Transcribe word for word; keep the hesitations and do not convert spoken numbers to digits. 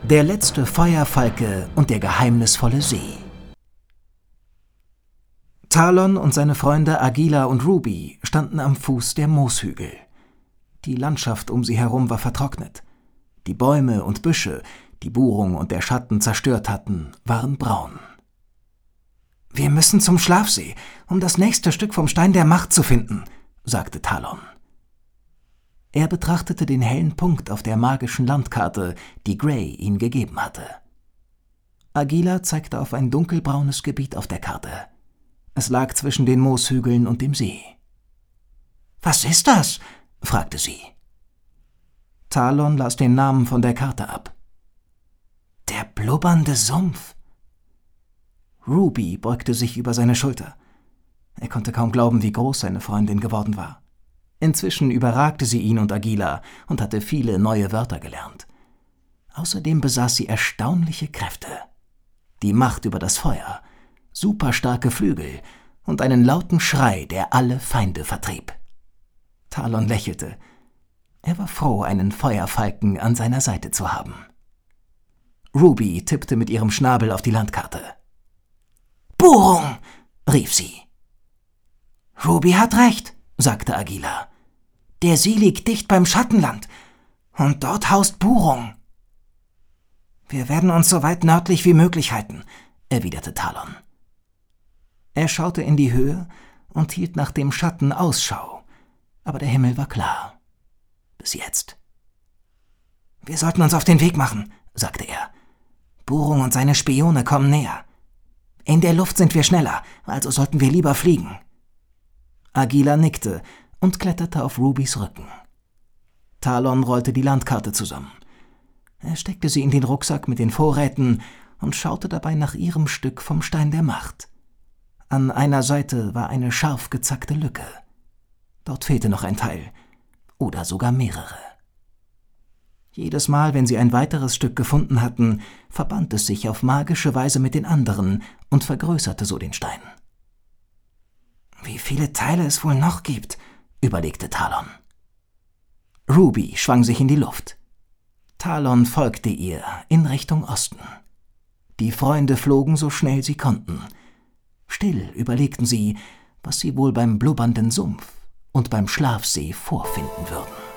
Der letzte Feuerfalke und der geheimnisvolle See. Talon und seine Freunde Agila und Ruby standen am Fuß der Mooshügel. Die Landschaft um sie herum war vertrocknet. Die Bäume und Büsche, die Burung und der Schatten zerstört hatten, waren braun. »Wir müssen zum Schlafsee, um das nächste Stück vom Stein der Macht zu finden«, sagte Talon. Er betrachtete den hellen Punkt auf der magischen Landkarte, die Gray ihm gegeben hatte. Agila zeigte auf ein dunkelbraunes Gebiet auf der Karte. Es lag zwischen den Mooshügeln und dem See. »Was ist das?« fragte sie. Talon las den Namen von der Karte ab. »Der blubbernde Sumpf.« Ruby beugte sich über seine Schulter. Er konnte kaum glauben, wie groß seine Freundin geworden war. Inzwischen überragte sie ihn und Agila und hatte viele neue Wörter gelernt. Außerdem besaß sie erstaunliche Kräfte. Die Macht über das Feuer, superstarke Flügel und einen lauten Schrei, der alle Feinde vertrieb. Talon lächelte. Er war froh, einen Feuerfalken an seiner Seite zu haben. Ruby tippte mit ihrem Schnabel auf die Landkarte. »Burung«, rief sie. »Ruby hat recht«, sagte Agila. »Der See liegt dicht beim Schattenland, und dort haust Burung.« »Wir werden uns so weit nördlich wie möglich halten«, erwiderte Talon. Er schaute in die Höhe und hielt nach dem Schatten Ausschau, aber der Himmel war klar. Bis jetzt. »Wir sollten uns auf den Weg machen«, sagte er. »Burung und seine Spione kommen näher. In der Luft sind wir schneller, also sollten wir lieber fliegen.« Agila nickte und kletterte auf Rubys Rücken. Talon rollte die Landkarte zusammen. Er steckte sie in den Rucksack mit den Vorräten und schaute dabei nach ihrem Stück vom Stein der Macht. An einer Seite war eine scharf gezackte Lücke. Dort fehlte noch ein Teil, oder sogar mehrere. Jedes Mal, wenn sie ein weiteres Stück gefunden hatten, verband es sich auf magische Weise mit den anderen und vergrößerte so den Stein. »Wie viele Teile es wohl noch gibt«, überlegte Talon. Ruby schwang sich in die Luft. Talon folgte ihr in Richtung Osten. Die Freunde flogen so schnell sie konnten. Still überlegten sie, was sie wohl beim blubbernden Sumpf und beim Schlafsee vorfinden würden.